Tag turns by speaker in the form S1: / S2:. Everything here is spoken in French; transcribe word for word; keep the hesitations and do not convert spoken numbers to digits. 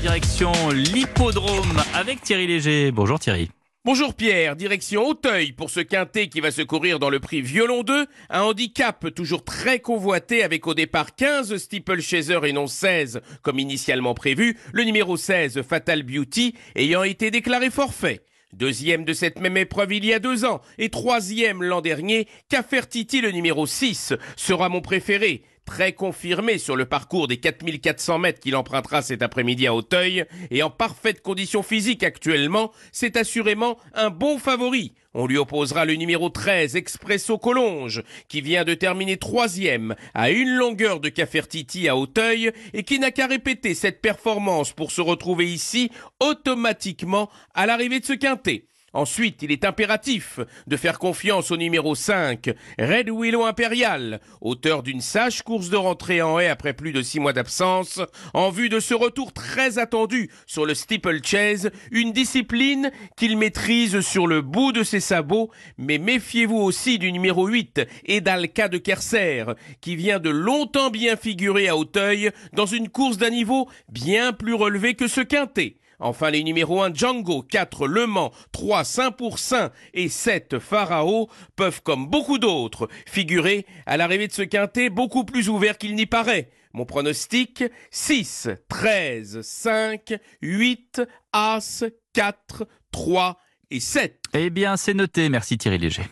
S1: direction l'hippodrome avec Thierry Léger. Bonjour Thierry.
S2: Bonjour Pierre, direction Auteuil pour ce quintet qui va se courir dans le prix Violon deux, un handicap toujours très convoité avec au départ quinze steeplechasers et non seize comme initialement prévu, le numéro seize Fatal Beauty ayant été déclaré forfait. Deuxième de cette même épreuve il y a deux ans et troisième l'an dernier, Cafertiti le numéro six sera mon préféré. Très confirmé sur le parcours des quatre mille quatre cents mètres qu'il empruntera cet après-midi à Auteuil et en parfaite condition physique actuellement, c'est assurément un bon favori. On lui opposera le numéro treize Expresso Collonges qui vient de terminer troisième à une longueur de Cafertiti à Auteuil et qui n'a qu'à répéter cette performance pour se retrouver ici automatiquement à l'arrivée de ce quintet. Ensuite, il est impératif de faire confiance au numéro cinq, Red Willow Impérial, auteur d'une sage course de rentrée en haie après plus de six mois d'absence, en vue de ce retour très attendu sur le steeplechase, une discipline qu'il maîtrise sur le bout de ses sabots, mais méfiez-vous aussi du numéro huit, Edalca de Kerser, qui vient de longtemps bien figurer à Auteuil dans une course d'un niveau bien plus relevé que ce quintet. Enfin, les numéros un Django, quatre Le Mans, trois Saint-Pourçain et sept Pharao peuvent, comme beaucoup d'autres, figurer à l'arrivée de ce quintet beaucoup plus ouvert qu'il n'y paraît. Mon pronostic, six, treize, cinq, huit, As, quatre, trois et sept.
S1: Eh bien, c'est noté. Merci Thierry Léger.